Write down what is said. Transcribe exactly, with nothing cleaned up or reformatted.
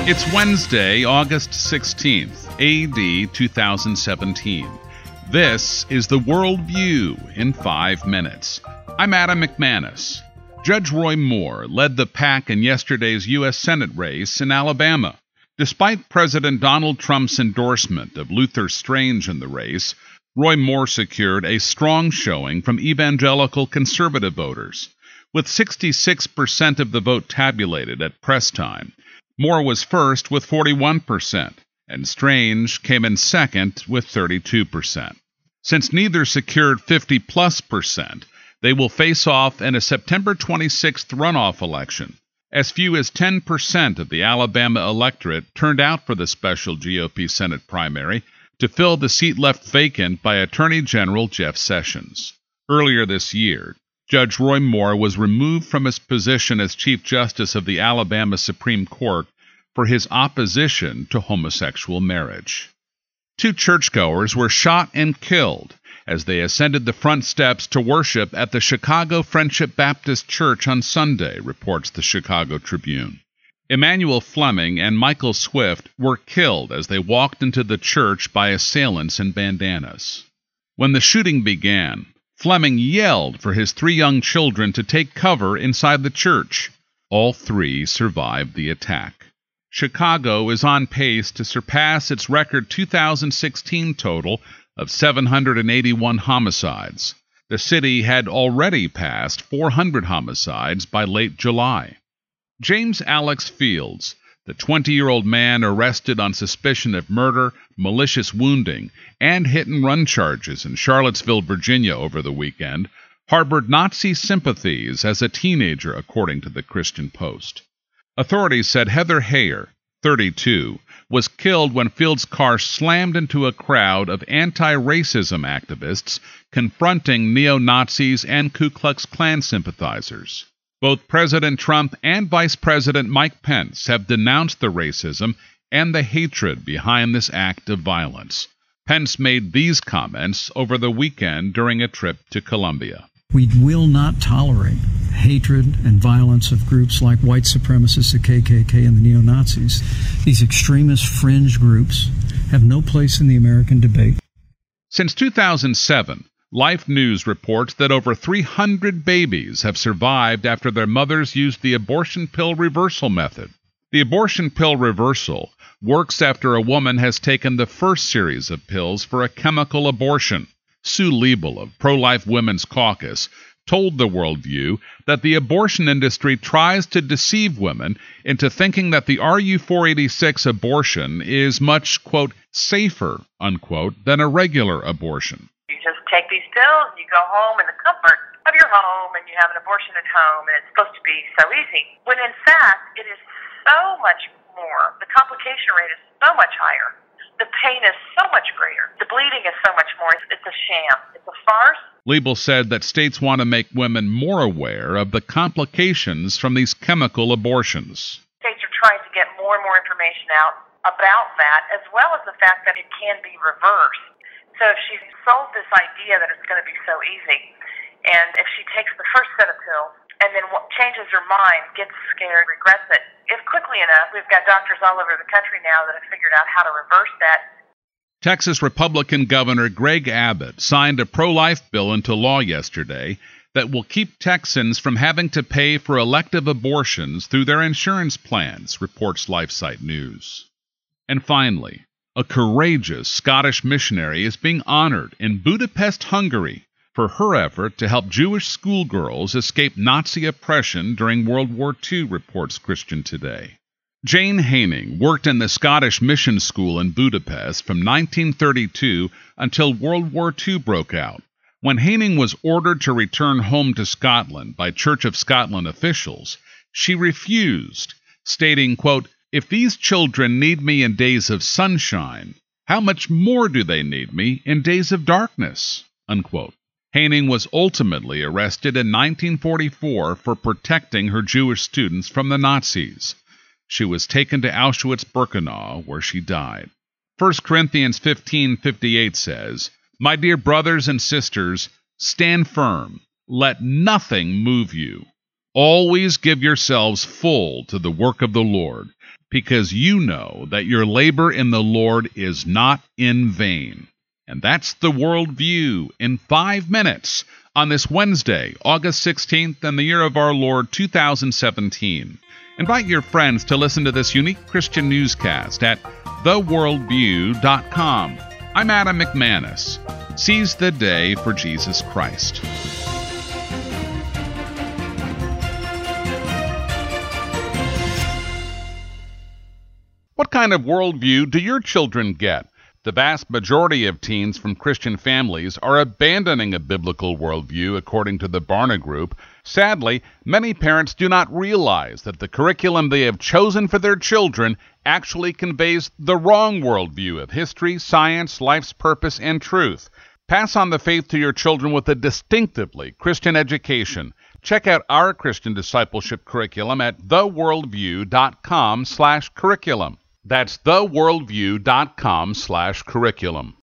It's Wednesday, August sixteenth, A D two thousand seventeen. This is the World View in five minutes. I'm Adam McManus. Judge Roy Moore led the pack in yesterday's U S Senate race in Alabama. Despite President Donald Trump's endorsement of Luther Strange in the race, Roy Moore secured a strong showing from evangelical conservative voters. With sixty-six percent of the vote tabulated at press time, Moore was first with forty-one percent, and Strange came in second with thirty-two percent. Since neither secured fifty-plus percent, they will face off in a September twenty-sixth runoff election. As few as ten percent of the Alabama electorate turned out for the special G O P Senate primary to fill the seat left vacant by Attorney General Jeff Sessions. Earlier this year, Judge Roy Moore was removed from his position as Chief Justice of the Alabama Supreme Court for his opposition to homosexual marriage. Two churchgoers were shot and killed as they ascended the front steps to worship at the Chicago Friendship Baptist Church on Sunday, reports the Chicago Tribune. Emmanuel Fleming and Michael Swift were killed as they walked into the church by assailants in bandanas. When the shooting began, Fleming yelled for his three young children to take cover inside the church. All three survived the attack. Chicago is on pace to surpass its record two thousand sixteen total of seven hundred eighty-one homicides. The city had already passed four hundred homicides by late July. James Alex Fields, the twenty-year-old man arrested on suspicion of murder, malicious wounding, and hit-and-run charges in Charlottesville, Virginia over the weekend, harbored Nazi sympathies as a teenager, according to the Christian Post. Authorities said Heather Heyer, thirty-two, was killed when Fields' car slammed into a crowd of anti-racism activists confronting neo-Nazis and Ku Klux Klan sympathizers. Both President Trump and Vice President Mike Pence have denounced the racism and the hatred behind this act of violence. Pence made these comments over the weekend during a trip to Colombia. We will not tolerate hatred and violence of groups like white supremacists, the K K K, and the neo-Nazis. These extremist fringe groups have no place in the American debate. Since two thousand seven, Life News reports that over three hundred babies have survived after their mothers used the abortion pill reversal method. The abortion pill reversal works after a woman has taken the first series of pills for a chemical abortion. Sue Liebel of Pro-Life Women's Caucus told the Worldview that the abortion industry tries to deceive women into thinking that the R U four eighty-six abortion is much, quote, safer, unquote, than a regular abortion. You just take these pills, you go home in the comfort of your home, and you have an abortion at home, and it's supposed to be so easy. When in fact, it is so much more. The complication rate is so much higher. The pain is so much greater. The bleeding is so much more. It's a sham. It's a farce. Liebel said that states want to make women more aware of the complications from these chemical abortions. States are trying to get more and more information out about that, as well as the fact that it can be reversed. So if she's sold this idea that it's going to be so easy, and if she takes the first set of pills and then changes her mind, gets scared, regrets it, if quickly enough, we've got doctors all over the country now that have figured out how to reverse that. Texas Republican Governor Greg Abbott signed a pro-life bill into law yesterday that will keep Texans from having to pay for elective abortions through their insurance plans, reports LifeSite News. And finally, a courageous Scottish missionary is being honored in Budapest, Hungary, for her effort to help Jewish schoolgirls escape Nazi oppression during World War Two, reports Christian Today. Jane Haining worked in the Scottish Mission School in Budapest from nineteen thirty-two until World War Two broke out. When Haining was ordered to return home to Scotland by Church of Scotland officials, she refused, stating, quote, "If these children need me in days of sunshine, how much more do they need me in days of darkness?" Unquote. Haining was ultimately arrested in nineteen forty-four for protecting her Jewish students from the Nazis. She was taken to Auschwitz-Birkenau, where she died. First Corinthians fifteen fifty-eight says, "My dear brothers and sisters, stand firm. Let nothing move you. Always give yourselves full to the work of the Lord, because you know that your labor in the Lord is not in vain. And that's the Worldview in five minutes on this Wednesday, August sixteenth, in the year of our Lord two thousand seventeen. Invite your friends to listen to this unique Christian newscast at the worldview dot com. I'm Adam McManus. Seize the day for Jesus Christ. What kind of worldview do your children get? The vast majority of teens from Christian families are abandoning a biblical worldview, according to the Barna Group. Sadly, many parents do not realize that the curriculum they have chosen for their children actually conveys the wrong worldview of history, science, life's purpose, and truth. Pass on the faith to your children with a distinctively Christian education. Check out our Christian discipleship curriculum at the worldview dot com slash curriculum. That's the worldview dot com slash curriculum.